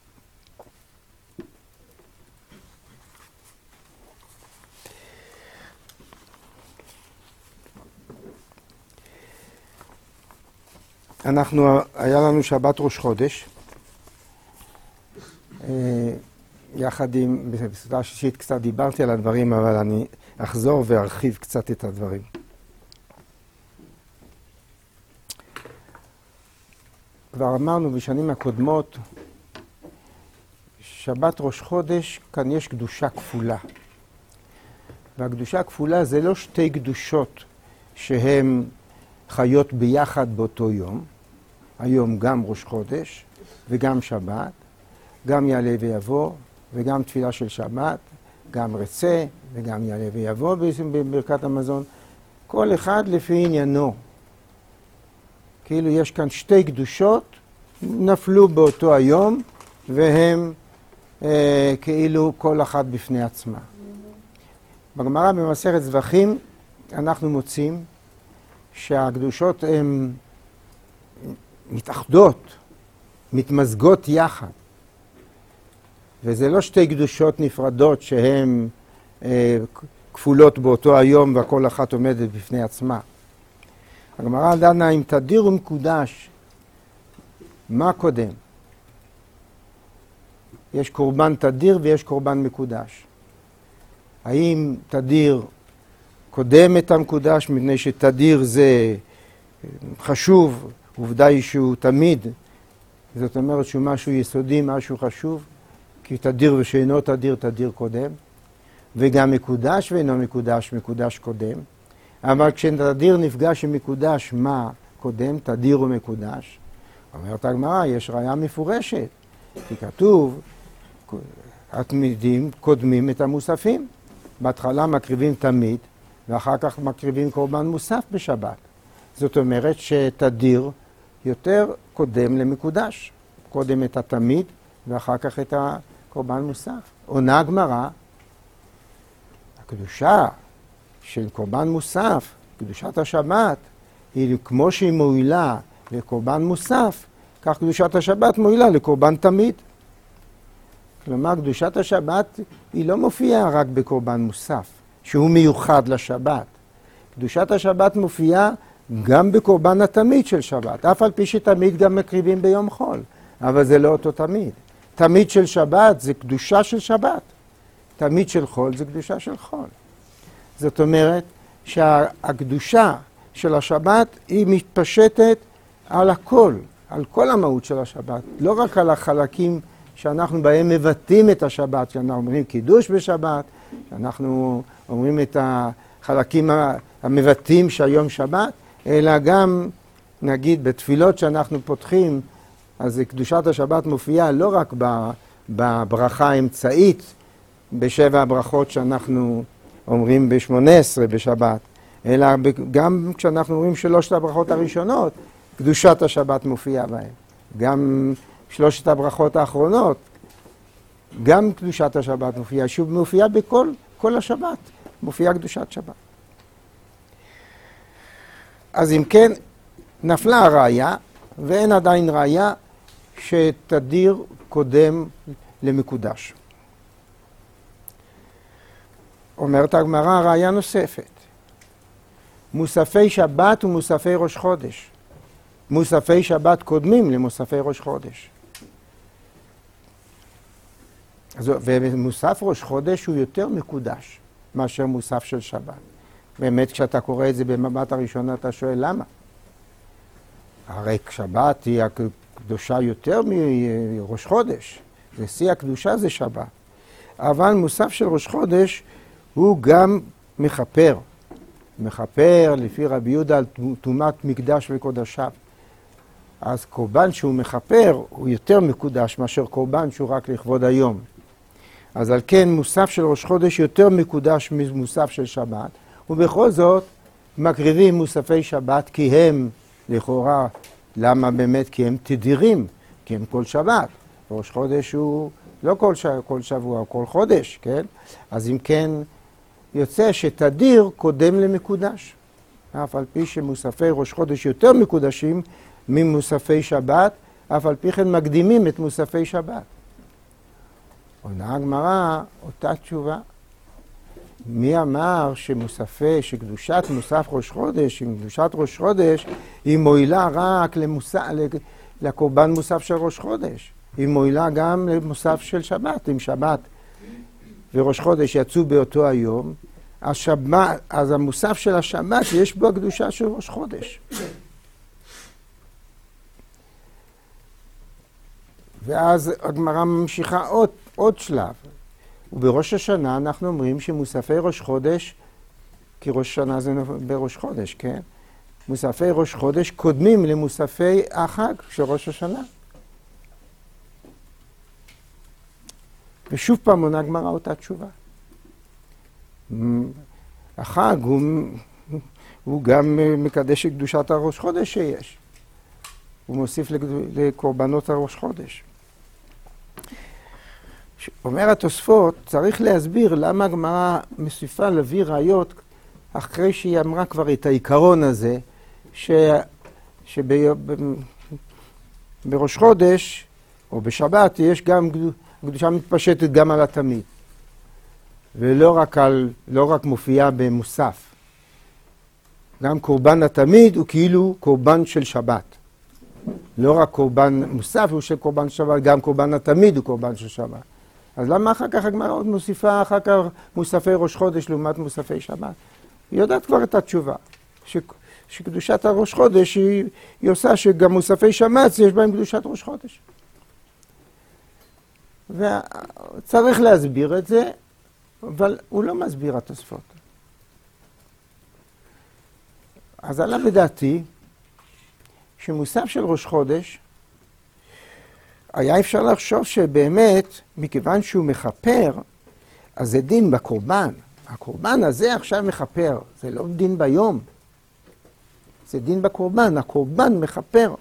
אנחנו, היה לנו שבת ראש חודש, יחד עם, בסביבה השישית קצת דיברתי על הדברים, אבל אני אחזור וארחיב קצת את הדברים. כבר אמרנו בשנים הקודמות, שבת ראש חודש, כאן יש קדושה כפולה. והקדושה הכפולה זה לא שתי קדושות שהן חיות ביחד באותו יום. היום גם ראש חודש וגם שבת, גם יעלה ויבוא וגם תפילה של שבת, גם רצה וגם יעלה ויבוא בברכת המזון. כל אחד לפי עניינו. כאילו יש כאן שתי קדושות, נפלו באותו היום, והם אה, כאילו כל אחת בפני עצמה. בגמרא במסכת זבחים אנחנו מוצאים שהקדושות הן מתאחדות, מתמזגות יחד. וזה לא שתי קדושות נפרדות שהן אה, כפולות באותו היום וכל אחת עומדת בפני עצמה. הגמרא דנה אם תדיר ומקודש, מה קודם? יש קורבן תדיר ויש קורבן מקודש. האם תדיר קודם את המקודש, מפני שתדיר זה חשוב, עובדה היא שהוא תמיד, זאת אומרת שהוא משהו יסודי, משהו חשוב, כי תדיר ושאינו תדיר, תדיר קודם, וגם מקודש ואינו מקודש, מקודש קודם. אבל כשתדיר נפגש עם מקודש, מה קודם? תדיר ומקודש. אומרת הגמרא, יש ראיה מפורשת, כי כתוב, התמידים קודמים את המוספים. בהתחלה מקריבים תמיד, ואחר כך מקריבים קורבן מוסף בשבת. זאת אומרת שתדיר יותר קודם למקודש. קודם את התמיד, ואחר כך את הקורבן מוסף. עונה הגמרא, הקדושה של קורבן מוסף, קדושת השבת, היא כמו שהיא מועילה לקורבן מוסף, כך קדושת השבת מועילה לקורבן תמיד. כלומר, קדושת השבת היא לא מופיעה רק בקורבן מוסף, שהוא מיוחד לשבת. קדושת השבת מופיעה גם בקורבן התמיד של שבת, אף על פי שתמיד גם מקריבים ביום חול, אבל זה לא אותו תמיד. תמיד של שבת זה קדושה של שבת, תמיד של חול זה קדושה של חול. זאת אומרת שהקדושה של השבת היא מתפשטת על הכל, על כל המהות של השבת, לא רק על החלקים שאנחנו בהם מבטאים את השבת, שאנחנו אומרים קידוש בשבת, שאנחנו אומרים את החלקים המבטאים שהיום שבת, אלא גם, נגיד, בתפילות שאנחנו פותחים, אז קדושת השבת מופיעה לא רק בברכה האמצעית, בשבע הברכות שאנחנו אומרים ב-שמונה עשרה בשבת, אלא גם כשאנחנו אומרים שלושת הברכות הראשונות, קדושת השבת מופיעה בהן. גם שלושת הברכות האחרונות, גם קדושת השבת מופיעה, שוב מופיעה בכל כל השבת, מופיעה קדושת שבת. אז אם כן, נפלה הראיה, ואין עדיין ראיה שתדיר קודם למקודש. אומרת הגמרא ראיה נוספת, מוספי שבת ומוספי ראש חודש. מוספי שבת קודמים למוספי ראש חודש. ומוסף ראש חודש הוא יותר מקודש מאשר מוסף של שבת. באמת כשאתה קורא את זה במבט הראשון אתה שואל למה? הרי שבת היא הקדושה יותר מראש חודש. זה שיא הקדושה זה שבת. אבל מוסף של ראש חודש הוא גם מחפר. מחפר לפי רבי יהודה על טומאת מקדש וקודשיו. אז קורבן שהוא מחפר הוא יותר מקודש מאשר קורבן שהוא רק לכבוד היום. אז על כן מוסף של ראש חודש יותר מקודש ממוסף של שבת, ובכל זאת מקריבים מוספי שבת כי הם לכאורה, למה באמת? כי הם תדירים, כי הם כל שבת. ראש חודש הוא לא כל, ש... כל שבוע, הוא כל חודש, כן? אז אם כן יוצא שתדיר קודם למקודש. אף על פי שמוספי ראש חודש יותר מקודשים ממוספי שבת, אף על פי כן מקדימים את מוספי שבת. עונה הגמרא אותה תשובה. מי אמר שמוספי, שקדושת מוסף ראש חודש, עם קדושת ראש חודש, היא מועילה רק למוסף, לקורבן מוסף של ראש חודש. היא מועילה גם למוסף של שבת. אם שבת וראש חודש יצאו באותו היום, השבת, אז המוסף של השבת יש בו הקדושה של ראש חודש. ואז הגמרא ממשיכה עוד, עוד שלב. ובראש השנה אנחנו אומרים שמוספי ראש חודש, כי ראש השנה זה בראש חודש, כן? מוספי ראש חודש קודמים למוספי החג של ראש השנה. ושוב פעם עונה הגמרא אותה תשובה. החג הוא, הוא גם מקדש את קדושת הראש חודש שיש. הוא מוסיף לקורבנות הראש חודש. אומר התוספות, צריך להסביר למה הגמרא מוסיפה להביא ראיות אחרי שהיא אמרה כבר את העיקרון הזה, ש... שבראש חודש או בשבת יש גם קדושה מתפשטת גם על התמיד. ולא רק, על, לא רק מופיעה במוסף. גם קורבן התמיד הוא כאילו קורבן של שבת. לא רק קורבן מוסף הוא של קורבן שבת, גם קורבן התמיד הוא קורבן של שבת. אז למה אחר כך הגמרא עוד מוסיפה אחר כך מוספי ראש חודש לעומת מוספי שבת? היא יודעת כבר את התשובה. ש, שקדושת הראש חודש היא, היא עושה שגם מוספי שבת יש בהם קדושת ראש חודש. וצריך להסביר את זה, אבל הוא לא מסביר התוספות. אז עלה בדעתי שמוסף של ראש חודש, היה אפשר לחשוב שבאמת, מכיוון שהוא מחפר, אז זה דין בקורבן. הקורבן הזה עכשיו מחפר, זה לא דין ביום. זה דין בקורבן, הקורבן מחפר.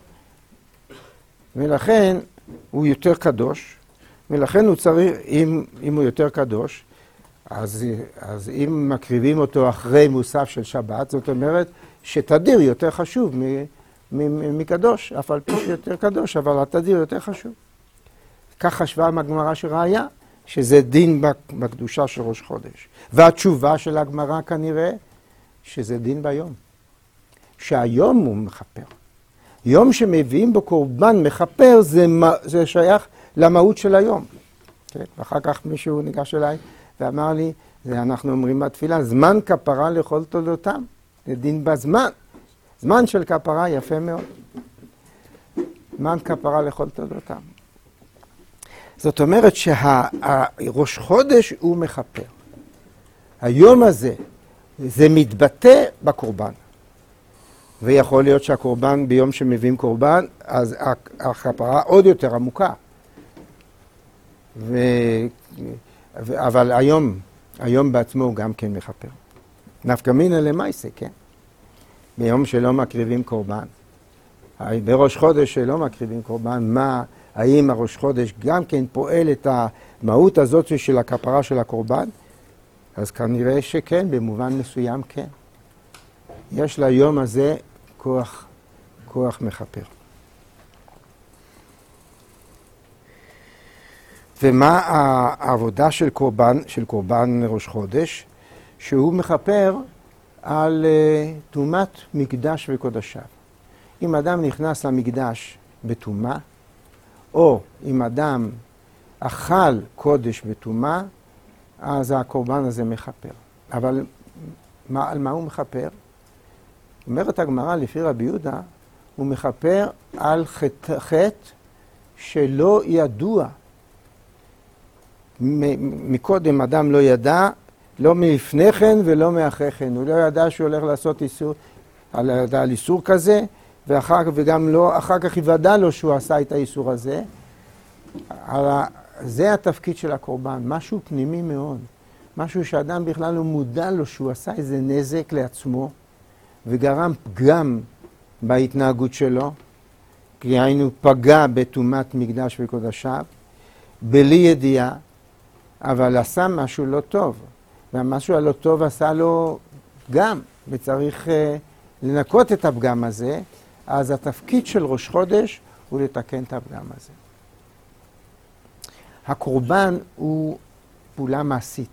ולכן הוא יותר קדוש, ולכן הוא צריך, אם, אם הוא יותר קדוש, אז, אז אם מקריבים אותו אחרי מוסף של שבת, זאת אומרת שתדיר יותר חשוב מ, מ, מקדוש, אף על פי שיותר קדוש, אבל התדיר יותר חשוב. כך חשבה הגמרא שראיה, שזה דין בקדושה של ראש חודש. והתשובה של הגמרא כנראה, שזה דין ביום. שהיום הוא מכפר. יום שמביאים בו קורבן מכפר, זה, זה שייך למהות של היום. כן? ואחר כך מישהו ניגש אליי ואמר לי, זה אנחנו אומרים בתפילה, זמן כפרה לכל תולדותם. זה דין בזמן. זמן של כפרה יפה מאוד. זמן כפרה לכל תולדותם. זאת אומרת שהראש חודש הוא מכפר. היום הזה, זה מתבטא בקורבן. ויכול להיות שהקורבן, ביום שמביאים קורבן, אז הכפרה עוד יותר עמוקה. ו... אבל היום, היום בעצמו הוא גם כן מכפר. נפקא מינא למעשה, כן. ביום שלא מקריבים קורבן. בראש חודש שלא מקריבים קורבן, מה, האם הראש חודש גם כן פועל את המהות הזאת של הכפרה של הקורבן? אז כנראה שכן, במובן מסוים כן. יש ליום הזה כוח, כוח מכפר. ומה העבודה של קורבן, של קורבן ראש חודש? שהוא מכפר על uh, טומאת מקדש וקודשיו. אם אדם נכנס למקדש בטומאה, או אם אדם אכל קודש בטומאה, אז הקורבן הזה מכפר. אבל מה, על מה הוא מכפר? אומרת הגמרא לפי רבי יהודה, הוא מכפר על חטא, חטא שלא ידוע. מקודם אדם לא ידע, לא מלפני כן ולא מאחרי כן. הוא לא ידע שהוא הולך לעשות איסור, על, על איסור כזה, ואחר, וגם לא, אחר כך יוודע לו שהוא עשה את האיסור הזה. זה התפקיד של הקורבן, משהו פנימי מאוד. משהו שאדם בכלל לא מודע לו שהוא עשה איזה נזק לעצמו, וגרם פגם בהתנהגות שלו, כי היינו פגע בטומאת מקדש וקודשיו, בלי ידיעה, אבל עשה משהו לא טוב. והמשהו הלא טוב עשה לו פגם, וצריך uh, לנקות את הפגם הזה, אז התפקיד של ראש חודש הוא לתקן את הפגם הזה. הקורבן הוא פעולה מעשית.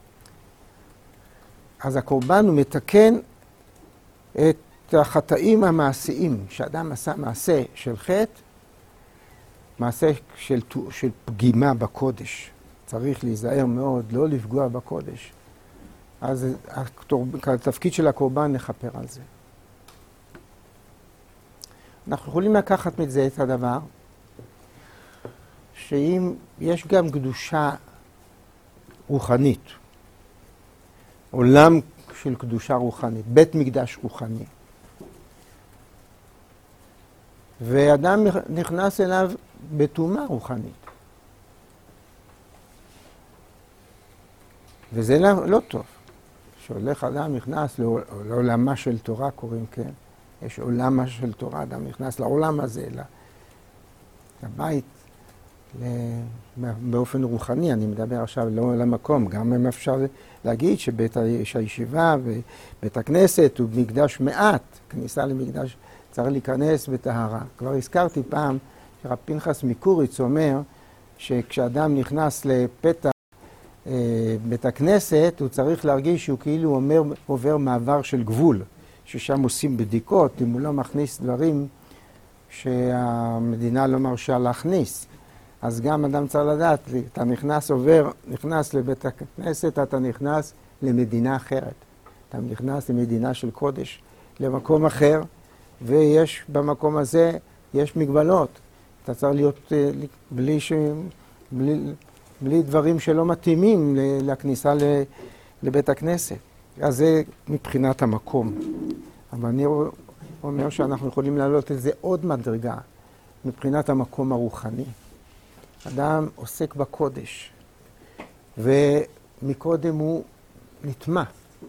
אז הקורבן הוא מתקן את החטאים המעשיים, שאדם עשה מעשה של חטא, מעשה של, של פגימה בקודש. צריך להיזהר מאוד, לא לפגוע בקודש. אז התפקיד של הקורבן נחפר על זה. אנחנו יכולים לקחת מזה את הדבר, שאם יש גם קדושה רוחנית, עולם של קדושה רוחנית, בית מקדש רוחני, ואדם נכנס אליו בטומאה רוחנית. וזה לא, לא טוב. כשהולך אדם נכנס לעולמה של תורה, קוראים כן, יש עולמה של תורה, אדם נכנס לעולם הזה, לבית, באופן רוחני, אני מדבר עכשיו לא למקום, גם אם אפשר להגיד שבית הישיבה ובית הכנסת הוא מקדש מעט, כניסה למקדש צריך להיכנס בטהרה. כבר הזכרתי פעם שרב פנחס מקוריץ אומר שכשאדם נכנס לפתח בית הכנסת, הוא צריך להרגיש שהוא כאילו אומר, עובר מעבר של גבול, ששם עושים בדיקות, אם הוא לא מכניס דברים שהמדינה לא מרשה להכניס. אז גם אדם צריך לדעת, אתה נכנס, עובר, נכנס לבית הכנסת, אתה נכנס למדינה אחרת. אתה נכנס למדינה של קודש, למקום אחר, ויש במקום הזה, יש מגבלות. אתה צריך להיות בלי, ש... בלי, בלי דברים שלא מתאימים לכניסה לבית הכנסת. אז זה מבחינת המקום. אבל אני אומר שאנחנו יכולים להעלות את זה עוד מדרגה, מבחינת המקום הרוחני. אדם עוסק בקודש, ומקודם הוא נטמע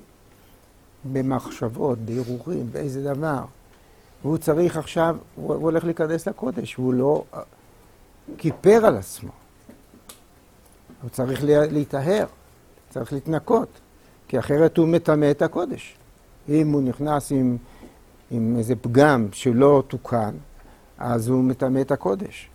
במחשבות, בהרהורים, באיזה דבר. והוא צריך עכשיו, הוא הולך להיכנס לקודש, והוא לא כיפר על עצמו. הוא צריך להיטהר, צריך להתנקות, כי אחרת הוא מטמא את הקודש. אם הוא נכנס עם, עם איזה פגם שלא תוקן, אז הוא מטמא את הקודש.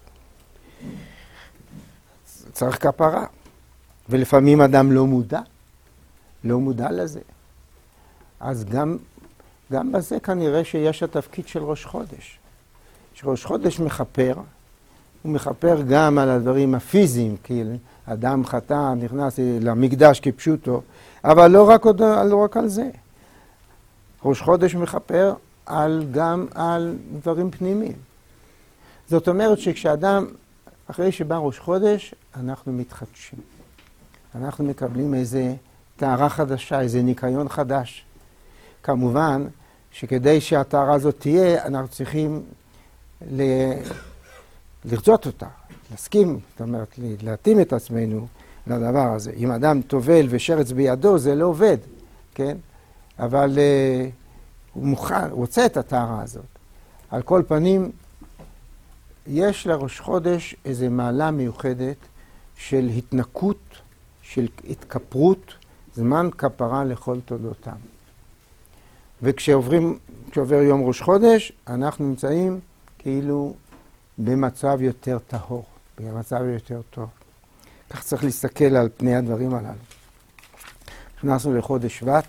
צריך כפרה. ולפעמים אדם לא מודע, לא מודע לזה. אז גם, גם בזה כנראה שיש התפקיד של ראש חודש. שראש חודש מחפר, הוא מחפר גם על הדברים הפיזיים, כי אדם חטא נכנס למקדש כפשוטו, אבל לא רק, לא רק על זה. ראש חודש מחפר על, גם על דברים פנימיים. זאת אומרת שכשאדם, אחרי שבא ראש חודש, אנחנו מתחדשים. אנחנו מקבלים איזה טהרה חדשה, איזה ניקיון חדש. כמובן שכדי שהטהרה הזאת תהיה, אנחנו צריכים ל... לרצות אותה, להסכים, זאת אומרת, להתאים את עצמנו לדבר הזה. אם אדם טובל ושרץ בידו, זה לא עובד, כן? אבל uh, הוא מוכן, הוא רוצה את הטהרה הזאת. על כל פנים, יש לראש חודש איזו מעלה מיוחדת של התנקות, של התכפרות, זמן כפרה לכל תולדותם. וכשעוברים, כשעובר יום ראש חודש, אנחנו נמצאים כאילו במצב יותר טהור, במצב יותר טוב. כך צריך להסתכל על פני הדברים הללו. נכנסנו לחודש שבט,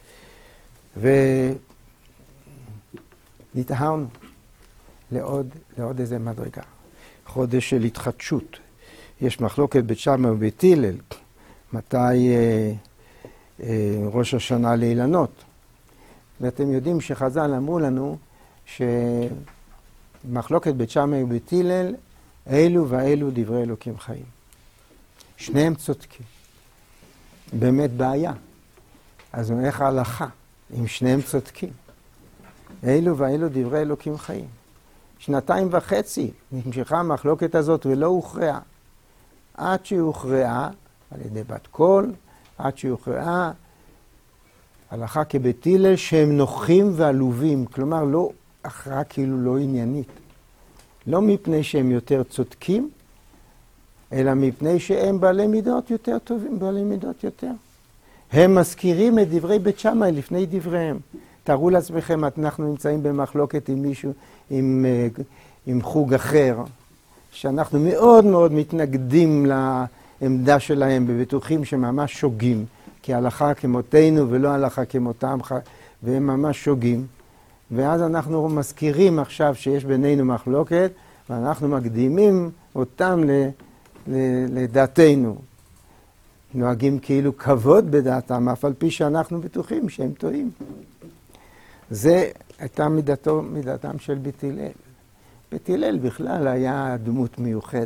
ונטהרנו לעוד, לעוד איזה מדרגה. חודש של התחדשות. יש מחלוקת בית שמאי ובית הלל, מתי אה, אה, ראש השנה לאילנות. ואתם יודעים שחז"ל אמרו לנו שמחלוקת בית שמאי ובית הלל, אלו ואלו דברי אלוקים חיים. שניהם צודקים. באמת בעיה. אז איך ההלכה אם שניהם צודקים? אלו ואלו דברי אלוקים חיים. שנתיים וחצי נמשכה המחלוקת הזאת ולא הוכרעה. עד שהוכרעה על ידי בת קול, עד שהוכרעה הלכה כבית הלל שהם נוחים ועלובים, כלומר לא הכרעה כאילו לא עניינית. לא מפני שהם יותר צודקים, אלא מפני שהם בעלי מידות יותר טובים, בעלי מידות יותר. הם מזכירים את דברי בית שמאי לפני דבריהם. תארו לעצמכם, אנחנו נמצאים במחלוקת עם מישהו, עם, עם חוג אחר, שאנחנו מאוד מאוד מתנגדים לעמדה שלהם, בבטוחים שממש שוגים, כי הלכה כמותנו ולא הלכה כמותם, והם ממש שוגים. ואז אנחנו מזכירים עכשיו שיש בינינו מחלוקת, ואנחנו מקדימים אותם ל, ל, לדעתנו. נוהגים כאילו כבוד בדעתם, אף על פי שאנחנו בטוחים שהם טועים. זה הייתה מידתו, מידתם של בית הלל. בית הלל בכלל היה דמות מיוחדת.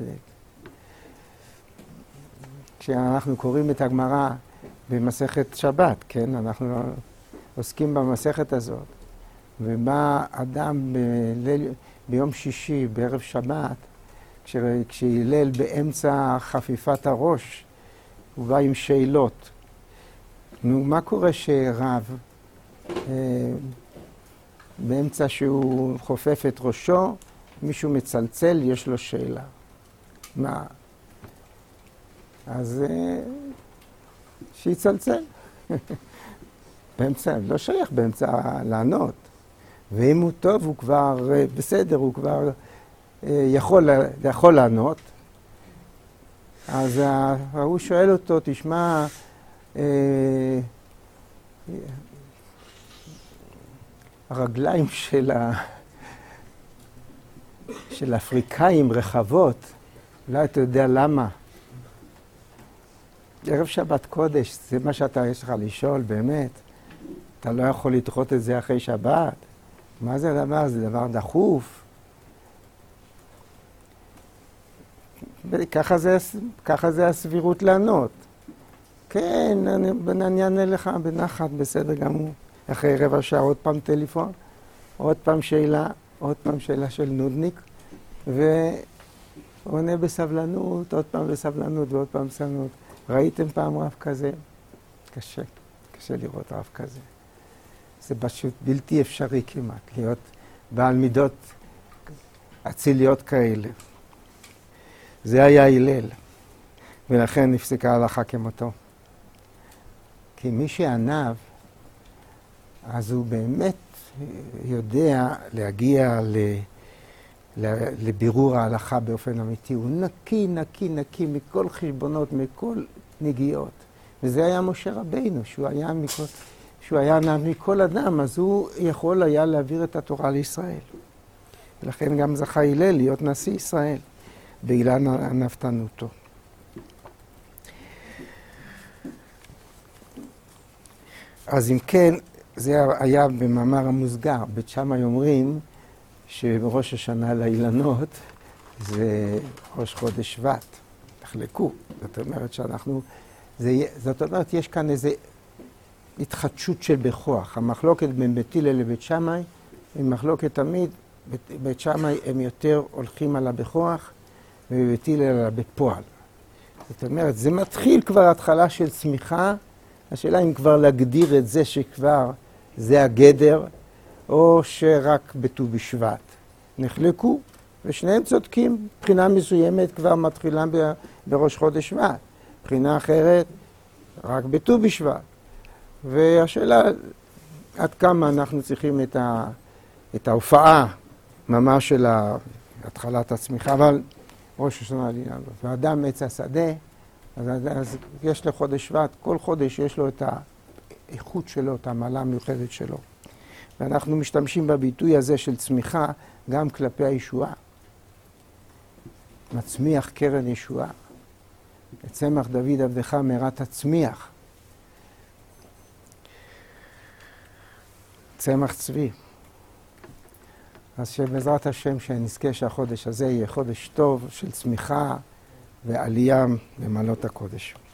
כשאנחנו קוראים את הגמרא במסכת שבת, כן? אנחנו עוסקים במסכת הזאת. ובא אדם בליל, ביום שישי, בערב שבת, כשהלל באמצע חפיפת הראש, הוא בא עם שאלות. נו, מה קורה שרב, אה, באמצע שהוא חופף את ראשו, מישהו מצלצל, יש לו שאלה. מה? אז אה, שיצלצל. באמצע, לא שייך באמצע לענות. ואם הוא טוב, הוא כבר אה, בסדר, הוא כבר אה, יכול, יכול לענות. אז הוא שואל אותו, תשמע, אה, הרגליים של, ה... של אפריקאים רחבות, אולי אתה יודע למה. ערב שבת קודש, זה מה שאתה יש לך לשאול, באמת. אתה לא יכול לדחות את זה אחרי שבת. מה זה הדבר? זה דבר דחוף. ככה זה, ככה זה הסבירות לענות. כן, אני, אני אענה לך בנחת, בסדר גמור. אחרי רבע שעה עוד פעם טלפון, עוד פעם שאלה, עוד פעם שאלה של נודניק, ועונה בסבלנות, עוד פעם בסבלנות ועוד פעם בסבלנות. ראיתם פעם רב כזה? קשה, קשה לראות רב כזה. זה פשוט בלתי אפשרי כמעט, להיות בעל מידות אציליות כאלה. זה היה הלל, ולכן נפסקה ההלכה כמותו. כי מי שענב, אז הוא באמת יודע להגיע ל... לבירור ההלכה באופן אמיתי. הוא נקי, נקי, נקי מכל חשבונות, מכל נגיעות. וזה היה משה רבינו, שהוא היה, מכל, שהוא היה ענב מכל אדם, אז הוא יכול היה להעביר את התורה לישראל. ולכן גם זכה הלל להיות נשיא ישראל, באילן ענוותנותו. אז אם כן, זה היה במאמר המוסגר. בית שמאי אומרים שבראש השנה לאילנות זה ראש חודש שבט. תחלקו. זאת אומרת שאנחנו... זה, זאת אומרת, יש כאן איזו התחדשות של בכוח. המחלוקת בין בית הלל לבית שמאי היא מחלוקת תמיד. בית, בית שמאי הם יותר הולכים על הבכוח, ובבית הלל על הבפועל. זאת אומרת, זה מתחיל כבר התחלה של צמיחה. השאלה אם כבר להגדיר את זה שכבר זה הגדר, או שרק בט"ו בשבט. נחלקו, ושניהם צודקים. בחינה מסוימת כבר מתחילה בראש חודש שבט. בחינה אחרת, רק בט"ו בשבט. והשאלה, עד כמה אנחנו צריכים את, ה, את ההופעה ממש של התחלת הצמיחה, אבל ראש השנה לאילנות. ואדם עץ השדה, אז, אז יש לחודש שבט, כל חודש יש לו את האיכות שלו, את המעלה המיוחדת שלו. ואנחנו משתמשים בביטוי הזה של צמיחה גם כלפי הישועה. מצמיח קרן ישועה. את צמח דוד עבדך מהרה תצמיח. צמח צבי. אז שבעזרת השם שנזכה שהחודש הזה יהיה חודש טוב של צמיחה ועלייה במעלות הקודש.